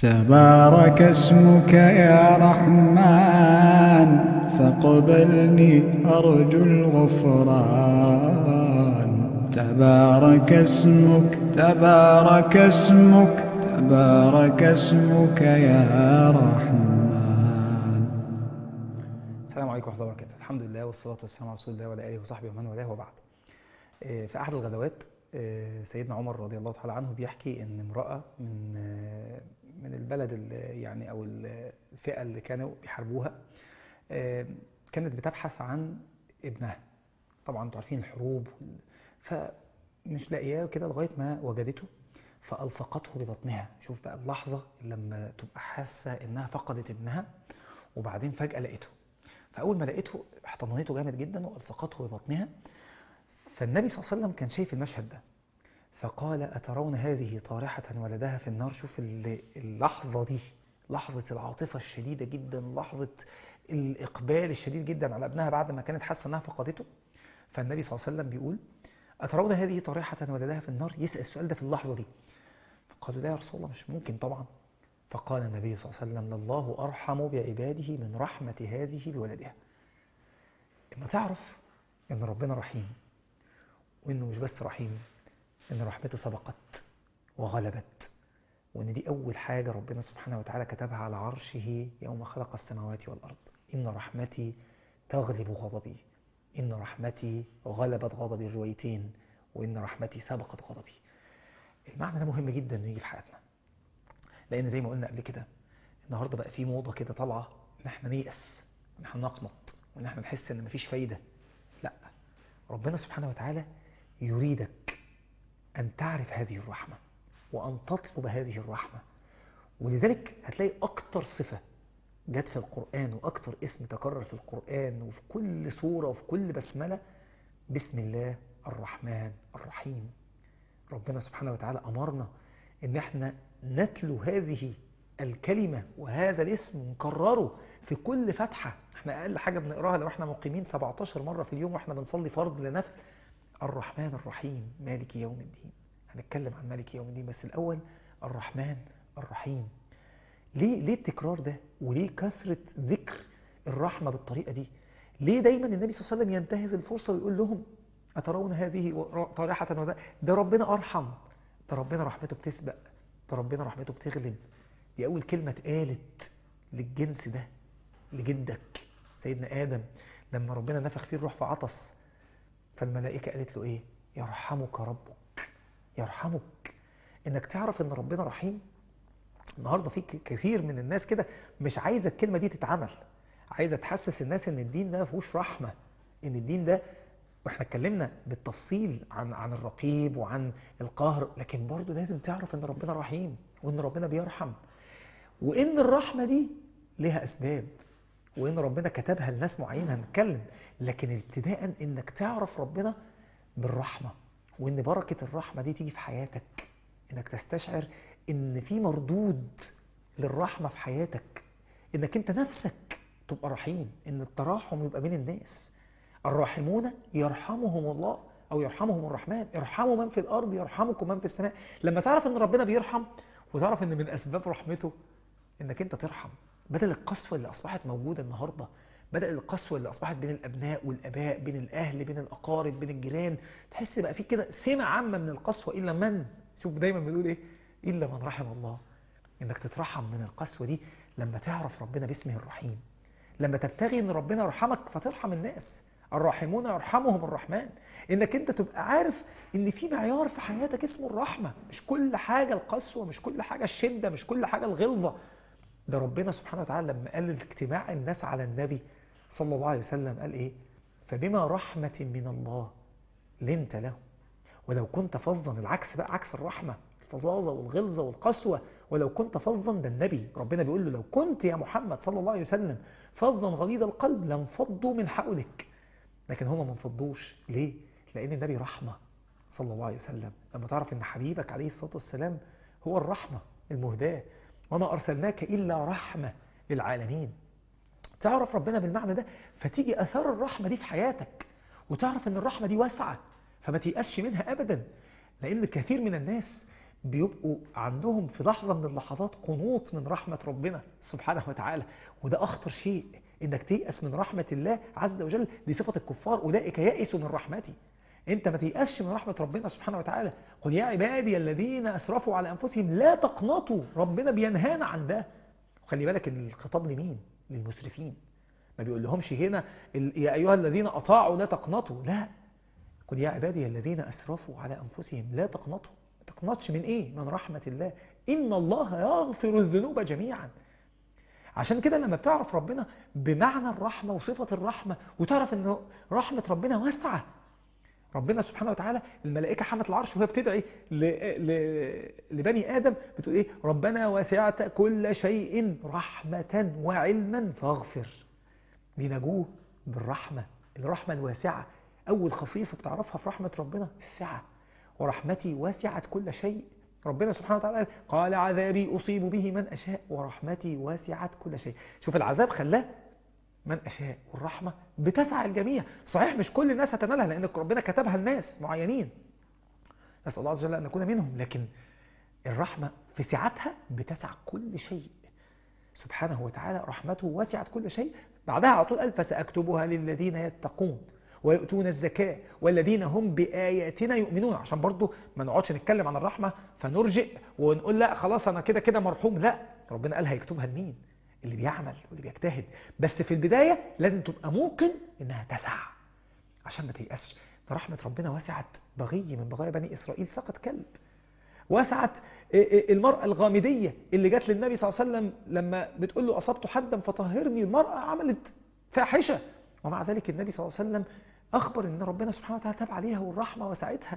تبارك اسمك يا رحمن فاقبلني أرجو الغفران. تبارك اسمك تبارك اسمك تبارك اسمك يا رحمن. السلام عليكم ورحمة الله وبركاته. الحمد لله والصلاة والسلام على رسول الله وعلى آله وصحبه ومن والاه وبعد. في أحد الغزوات سيدنا عمر رضي الله تعالى عنه بيحكي إن امرأة من البلد يعني أو الفئة اللي كانوا بيحاربوها كانت بتبحث عن ابنها. طبعا انتوا عارفين الحروب، فمش لاقياه كده لغاية ما وجدته فألصقته ببطنها. شوف بقى اللحظة لما تبقى حاسة إنها فقدت ابنها وبعدين فجأة لقيته. فأول ما لقيته احتضنته جامد جدا وألصقته ببطنها. فالنبي صلى الله عليه وسلم كان شايف المشهد ده فقال: أترون هذه طارحة ولدها في النار؟ شوف اللحظة دي، لحظة العاطفة الشديدة جدا، لحظة الإقبال الشديد جدا على ابنها بعد ما كانت حاسة أنها فقدته. فالنبي صلى الله عليه وسلم بيقول: أترون هذه طارحة ولدها في النار؟ يسأل السؤال ده في اللحظة دي. فقالوا: لا يا رسول الله، مش ممكن طبعا. فقال النبي صلى الله عليه وسلم: لله أرحم بعباده من رحمة هذه بولدها. لما تعرف ان ربنا رحيم، وانه مش بس رحيم، ان رحمته سبقت وغلبت، وان دي اول حاجة ربنا سبحانه وتعالى كتبها على عرشه يوم خلق السماوات والارض: ان رحمتي تغلب غضبي، ان رحمتي غلبت غضبي الروايتين، وان رحمتي سبقت غضبي. المعنى ده مهم جدا انه يجي في حياتنا، لان زي ما قلنا قبل كده النهارده بقى في موضة كده طالعة ان احنا نيأس، ان احنا نقنط، وان احنا نحس ان مفيش فايدة. لا، ربنا سبحانه وتعالى يريدك أن تعرف هذه الرحمة وأن تطلب هذه الرحمة. ولذلك هتلاقي أكتر صفة جت في القرآن وأكتر اسم تكرر في القرآن وفي كل سورة وفي كل بسملة: بسم الله الرحمن الرحيم. ربنا سبحانه وتعالى أمرنا إن احنا نتلو هذه الكلمة وهذا الاسم ونكرره في كل فتحة. احنا أقل حاجة بنقراها لو احنا مقيمين 17 مرة في اليوم واحنا بنصلي فرض لنفل: الرحمن الرحيم مالك يوم الدين. هنتكلم عن مالك يوم الدين، بس الأول الرحمن الرحيم. ليه التكرار ده؟ وليه كثرة ذكر الرحمة بالطريقة دي؟ ليه دايما النبي صلى الله عليه وسلم ينتهز الفرصة ويقول لهم: أترون هذه طارحة وده؟ ده ربنا أرحم، ده ربنا رحمته بتسبق، ده ربنا رحمته بتغلب. دي أول كلمة اتقالت للجنس ده، لجدك سيدنا آدم لما ربنا نفخ فيه الروح فعطس. فالملائكة قالت له ايه؟ يرحمك ربك، يرحمك. انك تعرف ان ربنا رحيم. النهاردة في كثير من الناس كده مش عايزة الكلمة دي تتعمل، عايزة تحسس الناس ان الدين ده مفهوش رحمة، ان الدين ده، واحنا اتكلمنا بالتفصيل عن الرقيب وعن القهر، لكن برضو لازم تعرف ان ربنا رحيم وان ربنا بيرحم، وان الرحمة دي لها اسباب، وان ربنا كتبها لناس معينة هنتكلم. لكن ابتداء انك تعرف ربنا بالرحمة، وان بركة الرحمة دي تيجي في حياتك، انك تستشعر ان في مردود للرحمة في حياتك، انك انت نفسك تبقى رحيم، ان التراحم يبقى بين الناس. الراحمون يرحمهم الله او يرحمهم الرحمن، ارحموا من في الارض يرحمكم من في السماء. لما تعرف ان ربنا بيرحم وتعرف ان من اسباب رحمته انك انت ترحم، بدل القسوة اللي اصبحت موجودة النهاردة، بدل القسوة اللي اصبحت بين الابناء والاباء، بين الاهل، بين الاقارب، بين الجيران، تحس بقى في كده سمة عامة من القسوة. الا من، شوف دايما بنقول ايه؟ الا من رحم الله. انك تترحم من القسوة دي لما تعرف ربنا باسمه الرحيم، لما تبتغي ان ربنا يرحمك فترحم الناس. الراحمون يرحمهم الرحمن. انك انت تبقى عارف ان في معيار في حياتك اسمه الرحمة، مش كل حاجة القسوة، مش كل حاجة الشدة، مش كل حاجة الغلظة. ده ربنا سبحانه وتعالى لما قال اجتماع الناس على النبي صلى الله عليه وسلم قال ايه؟ فبما رحمة من الله لنت له ولو كنت فظا. العكس بقى، عكس الرحمة، الفظاظة والغلظة والقسوة. ولو كنت فظا، ده النبي ربنا بيقول له: لو كنت يا محمد صلى الله عليه وسلم فظا غليظ القلب لانفضوا من حولك. لكن هم ما انفضوش ليه؟ لأن النبي رحمة صلى الله عليه وسلم. لما تعرف ان حبيبك عليه الصلاة والسلام هو الرحمة المهداة، وما أرسلناك إلا رحمة للعالمين، تعرف ربنا بالمعنى ده، فتيجي أثار الرحمة دي في حياتك، وتعرف ان الرحمة دي واسعة، فما تيأسش منها أبدا. لأن كثير من الناس بيبقوا عندهم في لحظة من اللحظات قنوط من رحمة ربنا سبحانه وتعالى. وده أخطر شيء، إنك تيأس من رحمة الله عز وجل. دي صفة الكفار، أولئك يأسوا من رحمتي. أنت ما تيأسش من رحمة ربنا سبحانه وتعالى. قل يا عبادي الذين أسرفوا على أنفسهم لا تقنطوا. ربنا بينهانا عن ده. وخلي بالك الخطاب لمين؟ للمسرفين. ما بيقول لهمش هنا يا أيها الذين أطاعوا لا تقنطوا، لا. قل يا عبادي الذين أسرفوا على أنفسهم لا تقنطوا. ما تقنطش من إيه؟ من رحمة الله. إن الله يغفر الذنوب جميعا. عشان كده لما بتعرف ربنا بمعنى الرحمة وصفة الرحمة، وتعرف أن رحمة ربنا واسعة. ربنا سبحانه وتعالى الملائكة حملت العرش وهي بتدعي لبني آدم بتقول إيه؟ ربنا وسعت كل شيء رحمة وعلما فاغفر. بينجوه بالرحمة، الرحمة الواسعة. أول خصيصة بتعرفها في رحمة ربنا السعة. ورحمتي واسعت كل شيء. ربنا سبحانه وتعالى قال عذابي أصيب به من أشاء ورحمتي واسعت كل شيء. شوف العذاب خلاه من أشاء، والرحمة بتسع الجميع. صحيح مش كل الناس هتنالها لأن ربنا كتبها لناس معينين، نسأل الله عز وجل أن نكون منهم، لكن الرحمة في سعتها بتسع كل شيء سبحانه وتعالى. رحمته وسعت كل شيء. بعدها على طول قال فسأكتبها للذين يتقون ويؤتون الزكاة والذين هم بآياتنا يؤمنون. عشان برضو ما نقعدش نتكلم عن الرحمة فنرجئ ونقول لا خلاص أنا كده كده مرحوم. لا، ربنا قال هيكتبها لمين؟ اللي بيعمل واللي بيجتهد. بس في البداية لازم تبقى ممكن إنها تسع عشان ما تيأسش. رحمة ربنا وسعت بغي من بغايا بني إسرائيل سقط كلب. وسعت المرأة الغامدية اللي جات للنبي صلى الله عليه وسلم لما بتقول له أصبت حدا فطهرني. المرأة عملت فاحشة ومع ذلك النبي صلى الله عليه وسلم أخبر إن ربنا سبحانه وتعالى تاب عليها والرحمة وسعتها.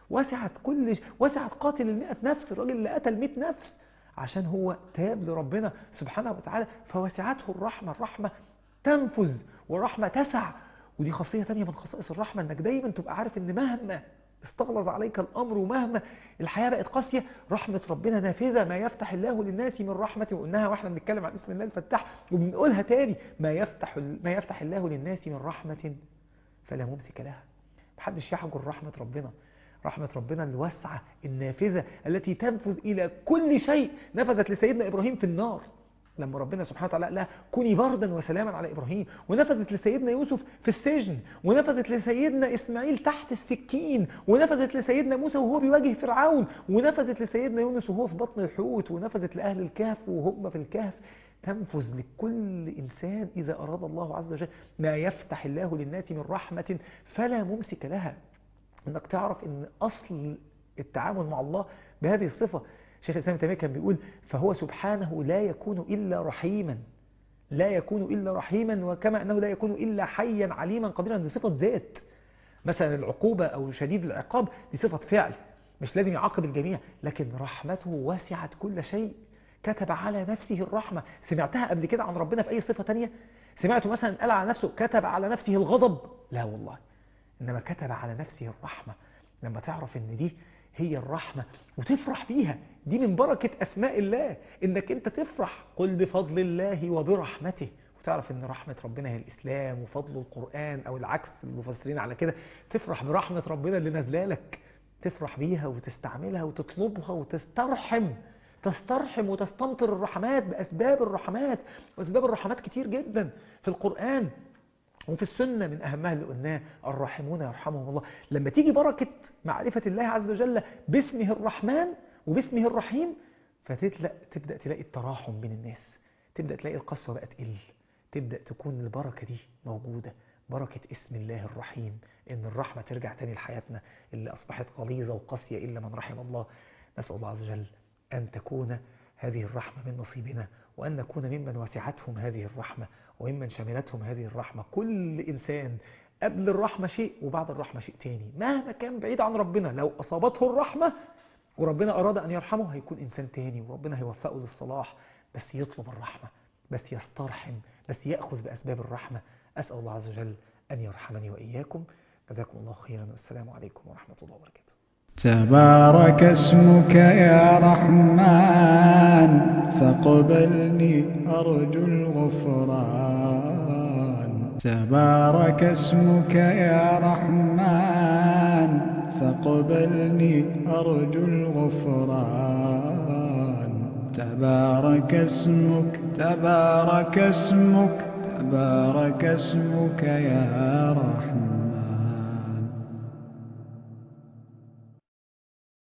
وسعت قاتل 100 نفس، الراجل اللي قتل 100 نفس عشان هو تاب لربنا سبحانه وتعالى فوسعته الرحمة. الرحمة تنفذ والرحمة تسع. ودي خاصية تانية من خصائص الرحمة، إنك دايما تبقى عارف إن مهما استغلظ عليك الأمر ومهما الحياة بقت قاسية، رحمة ربنا نافذة. ما يفتح الله للناس من رحمة، وقلناها واحنا بنتكلم عن اسم الله الفتاح وبنقولها تاني، ما يفتح الله للناس من رحمة فلا ممسك لها. محدش يحجر رحمة ربنا. رحمة ربنا الواسعة النافذة التي تنفذ إلى كل شيء. نفذت لسيدنا إبراهيم في النار لما ربنا سبحانه وتعالى قال كوني بردا وسلاما على إبراهيم، ونفذت لسيدنا يوسف في السجن، ونفذت لسيدنا إسماعيل تحت السكين، ونفذت لسيدنا موسى وهو بيواجه فرعون، ونفذت لسيدنا يونس وهو في بطن الحوت، ونفذت لأهل الكهف وهم في الكهف. تنفذ لكل إنسان إذا أراد الله عز وجل. ما يفتح الله للناس من رحمة فلا ممسك لها. انك تعرف ان اصل التعامل مع الله بهذه الصفة. شيخ الإسلام ابن تيمية كان بيقول فهو سبحانه لا يكون إلا رحيما، لا يكون إلا رحيما، وكما أنه لا يكون إلا حيا عليما قديرا. دي صفة ذات. مثلا العقوبة أو شديد العقاب دي صفة فعل، مش لازم يعاقب الجميع، لكن رحمته وسعت كل شيء. كتب على نفسه الرحمة. سمعتها قبل كده عن ربنا في أي صفة تانية؟ سمعته مثلا قال على نفسه كتب على نفسه الغضب؟ لا والله، إنما كتب على نفسه الرحمة. لما تعرف إن دي هي الرحمة وتفرح بيها، دي من بركة أسماء الله، إنك أنت تفرح قل بفضل الله وبرحمته، وتعرف إن رحمة ربنا هي الإسلام وفضل القرآن، أو العكس المفسرين على كده، تفرح برحمة ربنا اللي نازله لك، تفرح بيها وتستعملها وتطلبها وتسترحم وتستمطر الرحمات بأسباب الرحمات. وأسباب الرحمات كتير جدا في القرآن وفي السنة، من أهمها اللي قلناه الراحمون يرحمهم الله. لما تيجي بركة معرفة الله عز وجل باسمه الرحمن وباسمه الرحيم، فتبدأ تلاقي التراحم بين الناس، تبدأ تلاقي القسوة بقت تقل، تبدأ تكون البركة دي موجودة. بركة اسم الله الرحيم، إن الرحمة ترجع تاني لحياتنا اللي أصبحت غليظة وقاسية إلا من رحم الله. نسأل الله عز وجل أن تكون هذه الرحمة من نصيبنا، وأن نكون ممن وسعتهم هذه الرحمة وممن شملتهم هذه الرحمة. كل إنسان قبل الرحمة شيء وبعد الرحمة شيء تاني، مهما كان بعيد عن ربنا، لو أصابته الرحمة وربنا أراد أن يرحمه هيكون إنسان تاني، وربنا هيوفقه للصلاح، بس يطلب الرحمة، بس يسترحم، بس يأخذ بأسباب الرحمة. أسأل الله عز وجل أن يرحمني وإياكم. جزاكم الله خيرا، والسلام عليكم ورحمة الله وبركاته. تبارك اسمك يا رحمن، فاقبلني أرجو الغفران. تبارك اسمك يا رحمن، فاقبلني أرجو الغفران. تبارك اسمك تبارك اسمك تبارك اسمك يا رحمن.